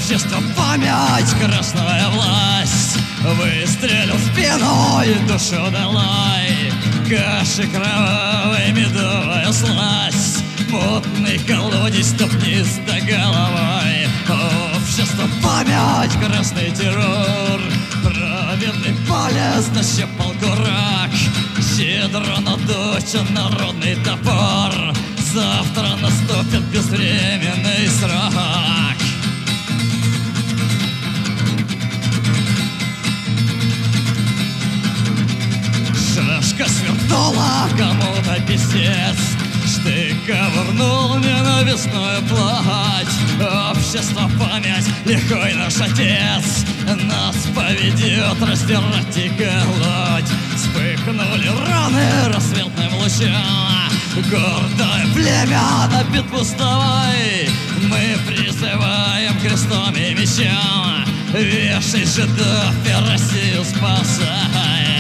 общество, память, красная власть. Выстрелил в спину и душу долой. Каши кровавой, медовая сласть. Мутный колодец, топ вниз до головой. Общество, память, красный террор. Праведный палец нащупал курак. Щедро надучен народный топор. Завтра наступит безвременный срок. Шашка свернула кому-то писец. Штык ковырнул ненавистную плоть. Общество, память, лихой наш отец нас поведет раздирать и колоть. Вспыхнули раны рассветным лучом. Гордое племя на битву вставай. Мы призываем крестом и мечом. Вешай жидов и Россию спасай.